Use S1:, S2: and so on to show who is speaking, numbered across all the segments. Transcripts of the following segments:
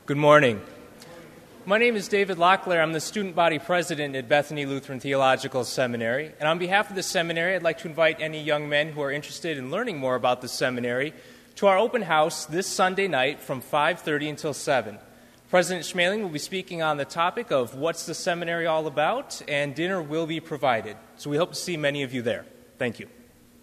S1: Good morning. My name is David Locklear. I'm the student body president at Bethany Lutheran Theological Seminary. And on behalf of the seminary, I'd like to invite any young men who are interested in learning more about the seminary to our open house this Sunday night from 5:30 until 7. President Schmeling will be speaking on the topic of what's the seminary all about, and dinner will be provided. So we hope to see many of you there. Thank you.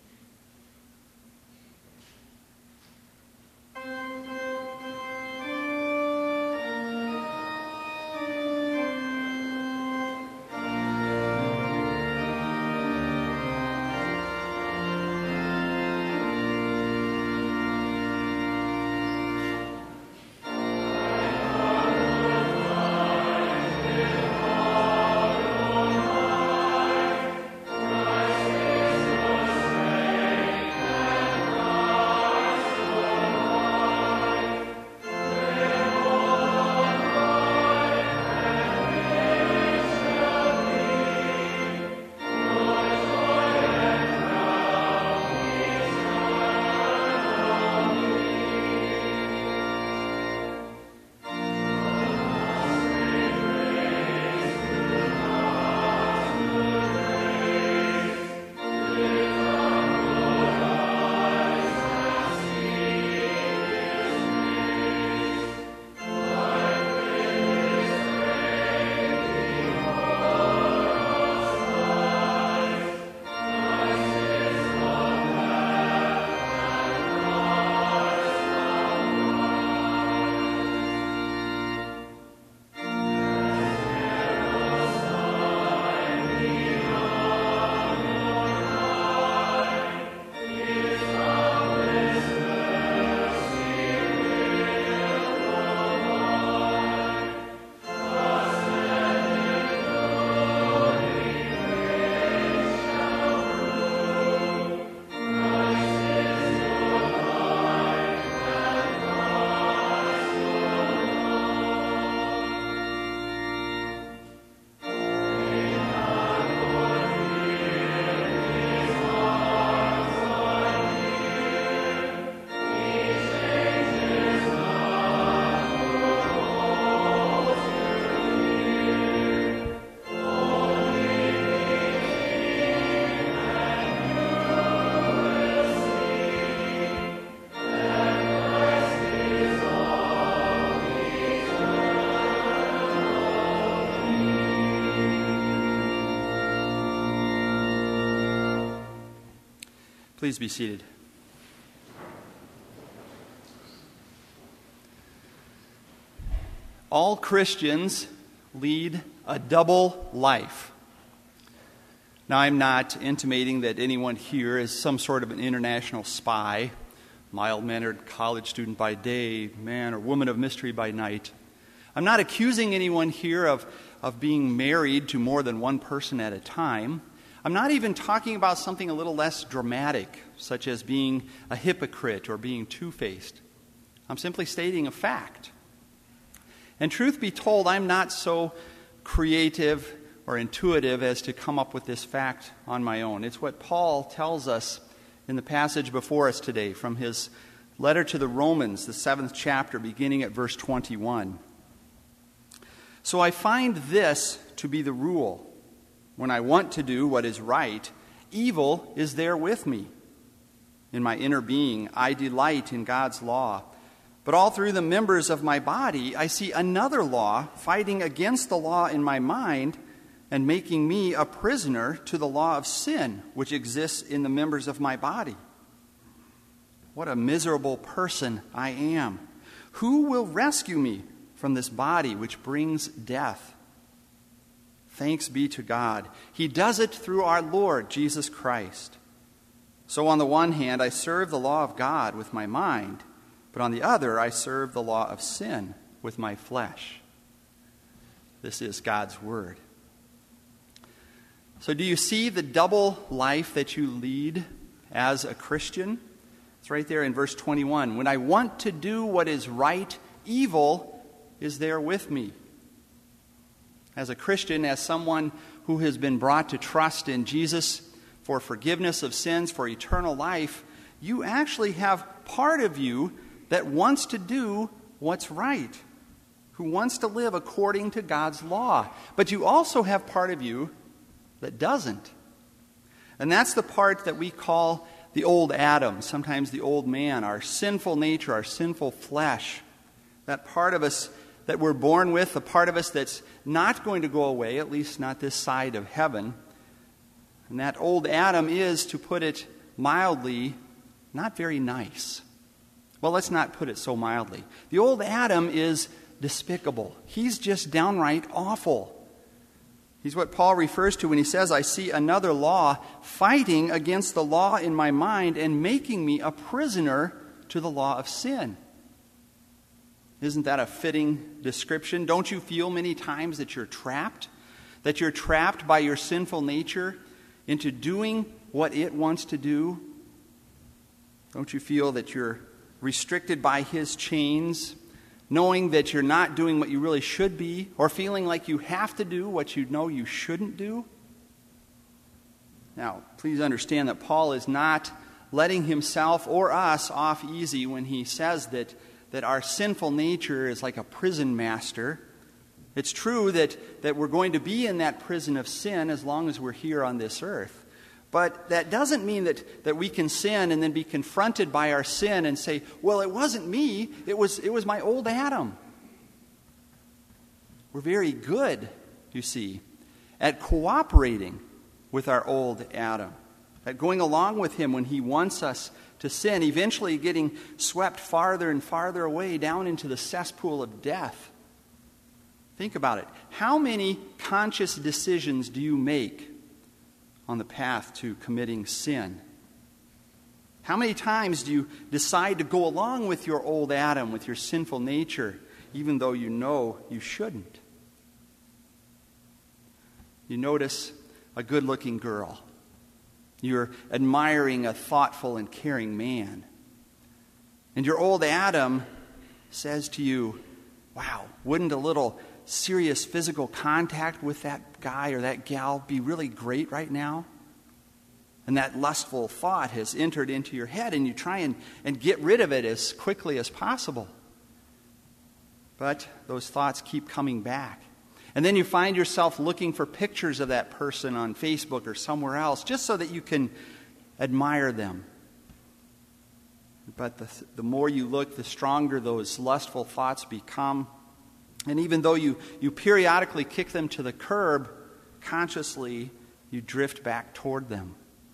S2: Please be seated. All Christians lead a double life. Now, I'm not intimating that anyone here is some sort of an international spy, mild-mannered college student by day, man or woman of mystery by night. I'm not accusing anyone here of being married to more than one person at a time. I'm not even talking about something a little less dramatic, such as being a hypocrite or being two-faced. I'm simply stating a fact. And truth be told, I'm not so creative or intuitive as to come up with this fact on my own. It's what Paul tells us in the passage before us today from his letter to the Romans, the 7th chapter, beginning at verse 21. So I find this to be the rule. When I want to do what is right, evil is there with me. In my inner being, I delight in God's law. But all through the members of my body, I see another law fighting against the law in my mind and making me a prisoner to the law of sin, which exists in the members of my body. What a miserable person I am. Who will rescue me from this body which brings death? Thanks be to God. He does it through our Lord Jesus Christ. So on the one hand, I serve the law of God with my mind, but on the other, I serve the law of sin with my flesh. This is God's word. So do you see the double life that you lead as a Christian? It's right there in verse 21. When I want to do what is right, evil is there with me. As a Christian, as someone who has been brought to trust in Jesus for forgiveness of sins, for eternal life, you actually have part of you that wants to do what's right. who wants to live according to God's law. But you also have part of you that doesn't. And that's the part that we call the old Adam, sometimes the old man, our sinful nature, our sinful flesh. That part of us that we're born with, the part of us that's not going to go away, at least not this side of heaven. And that old Adam is, to put it mildly, not very nice. Well, let's not put it so mildly. The old Adam is despicable. He's just downright awful. He's what Paul refers to when he says, I see another law fighting against the law in my mind and making me a prisoner to the law of sin. Isn't that a fitting description? Don't you feel many times that you're trapped? That you're trapped by your sinful nature into doing what it wants to do? Don't you feel that you're restricted by his chains, knowing that you're not doing what you really should be, or feeling like you have to do what you know you shouldn't do? Now, please understand that Paul is not letting himself or us off easy when he says that our sinful nature is like a prison master. It's true that we're going to be in that prison of sin as long as we're here on this earth. But that doesn't mean that we can sin and then be confronted by our sin and say, well, it wasn't me, it was my old Adam. We're very good, you see, at cooperating with our old Adam, at going along with him when he wants us to sin, eventually getting swept farther and farther away down into the cesspool of death. Think about it. How many conscious decisions do you make on the path to committing sin? How many times do you decide to go along with your old Adam, with your sinful nature, even though you know you shouldn't? You notice a good-looking girl. You're admiring a thoughtful and caring man. And your old Adam says to you, wow, wouldn't a little serious physical contact with that guy or that gal be really great right now? And that lustful thought has entered into your head, and you try and get rid of it as quickly as possible. But those thoughts keep coming back. And then you find yourself looking for pictures of that person on Facebook or somewhere else, just so that you can admire them. But the more you look, the stronger those lustful thoughts become. And even though you periodically kick them to the curb, consciously you drift back toward them.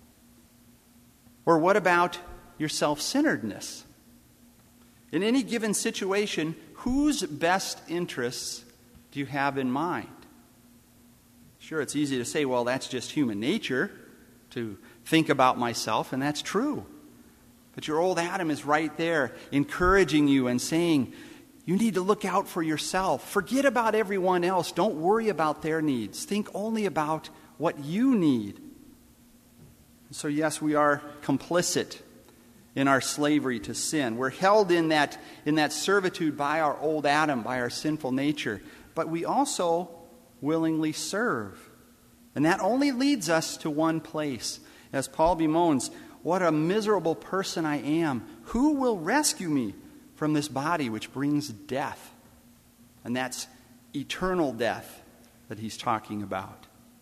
S2: Or what about your self-centeredness? In any given situation, whose best interests do you have in mind? Sure, it's easy to say, well, that's just human nature, to think about myself, and that's true. But your old Adam is right there, encouraging you and saying, you need to look out for yourself. Forget about everyone else. Don't worry about their needs. Think only about what you need. So yes, we are complicit in our slavery to sin. We're held in that servitude by our old Adam, by our sinful nature. But we also willingly serve. And that only leads us to one place. As Paul bemoans, what a miserable person I am. Who will rescue me from this body which brings death? And that's eternal death that he's talking about.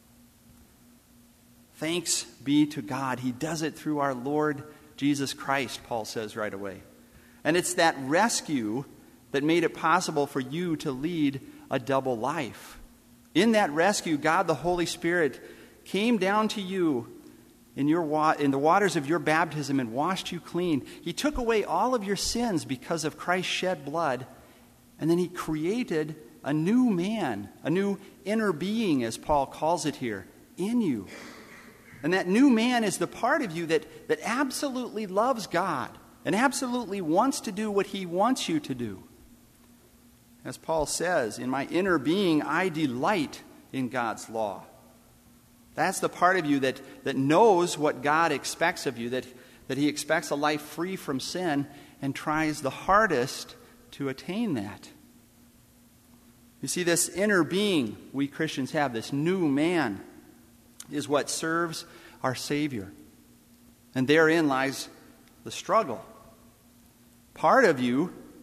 S2: Thanks be to God. He does it through our Lord Jesus Christ, Paul says right away. And it's that rescue that made it possible for you to lead a double life. In that rescue, God the Holy Spirit came down to you in the waters of your baptism and washed you clean. He took away all of your sins because of Christ's shed blood, and then he created a new man, a new inner being, as Paul calls it here, in you. And that new man is the part of you that absolutely loves God and absolutely wants to do what he wants you to do. As Paul says, in my inner being, I delight in God's law. That's the part of you that knows what God expects of you, that he expects a life free from sin and tries the hardest to attain that. You see, this inner being we Christians have, this new man, is what serves our Savior. And therein lies the struggle. Part of you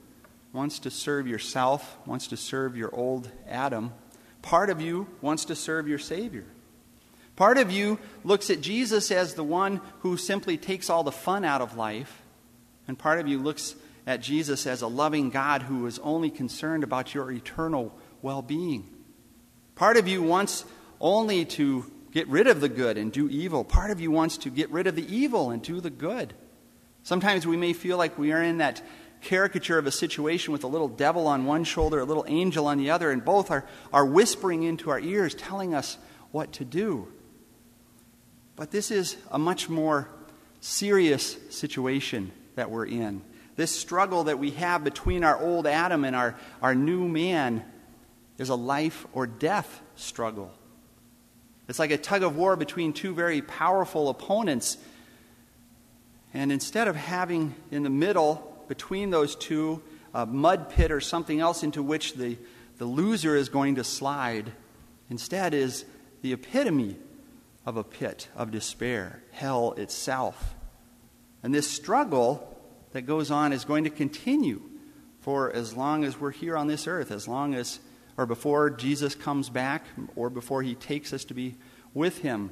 S2: wants to serve yourself, wants to serve your old Adam. Part of you wants to serve your Savior. Part of you looks at Jesus as the one who simply takes all the fun out of life. And part of you looks at Jesus as a loving God who is only concerned about your eternal well-being. Part of you wants only to get rid of the good and do evil. Part of you wants to get rid of the evil and do the good. Sometimes we may feel like we are in that caricature of a situation with a little devil on one shoulder, a little angel on the other, and both are whispering into our ears, telling us what to do. But this is a much more serious situation that we're in. This struggle that we have between our old Adam and our new man is a life or death struggle. It's like a tug of war between two very powerful opponents. And instead of having in the middle, between those two, a mud pit or something else into which the loser is going to slide, instead is the epitome of a pit of despair, hell itself. And this struggle that goes on is going to continue for as long as we're here on this earth, as long as, or before Jesus comes back, or before he takes us to be with him.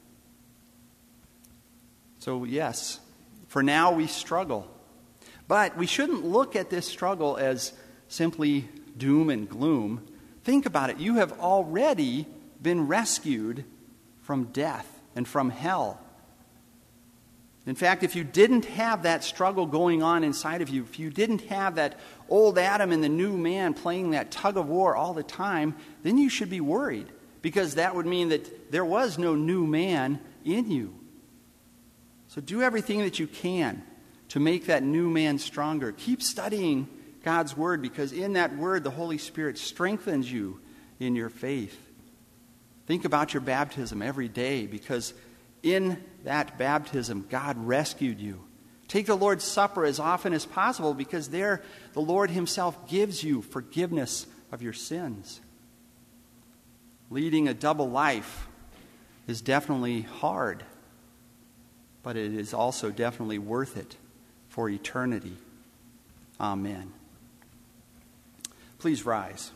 S2: So yes, for now we struggle. But we shouldn't look at this struggle as simply doom and gloom. Think about it. You have already been rescued from death and from hell. In fact, if you didn't have that struggle going on inside of you, if you didn't have that old Adam and the new man playing that tug of war all the time, then you should be worried, because that would mean that there was no new man in you. So do everything that you can to make that new man stronger. Keep studying God's Word, because in that Word the Holy Spirit strengthens you in your faith. Think about your baptism every day, because in that baptism, God rescued you. Take the Lord's Supper as often as possible, because there the Lord himself gives you forgiveness of your sins. Leading a double life is definitely hard, but it is also definitely worth it for eternity. Amen. Please rise.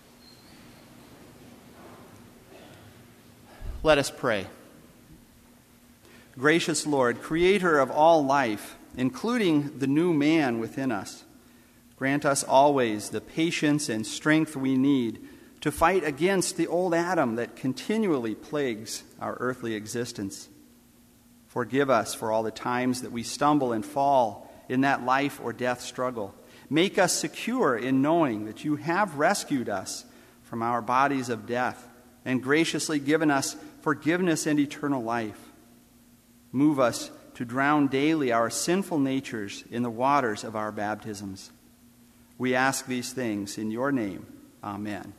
S2: Let us pray. Gracious Lord, creator of all life, including the new man within us, grant us always the patience and strength we need to fight against the old Adam that continually plagues our earthly existence. Forgive us for all the times that we stumble and fall in that life or death struggle. Make us secure in knowing that you have rescued us from our bodies of death and graciously given us forgiveness and eternal life. Move us to drown daily our sinful natures in the waters of our baptisms. We ask these things in your name. Amen.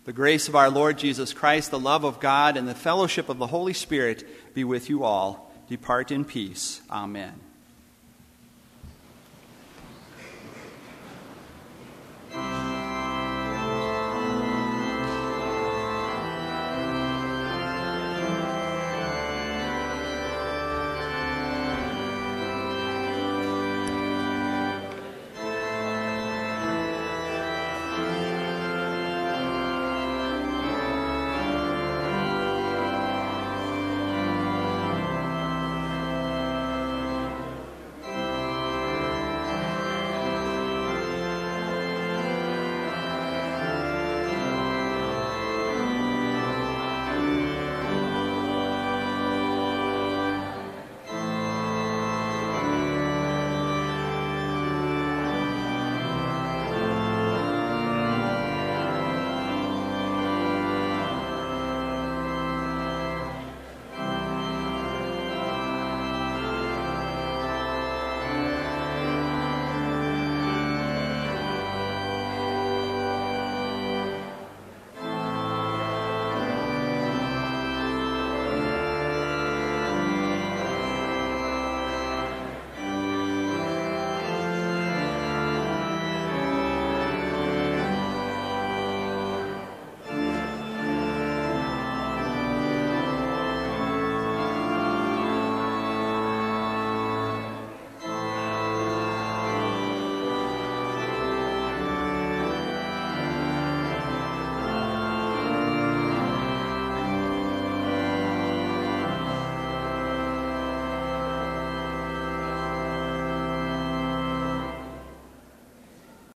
S2: The grace of our Lord Jesus Christ, the love of God, and the fellowship of the Holy Spirit be with you all. Depart in peace. Amen.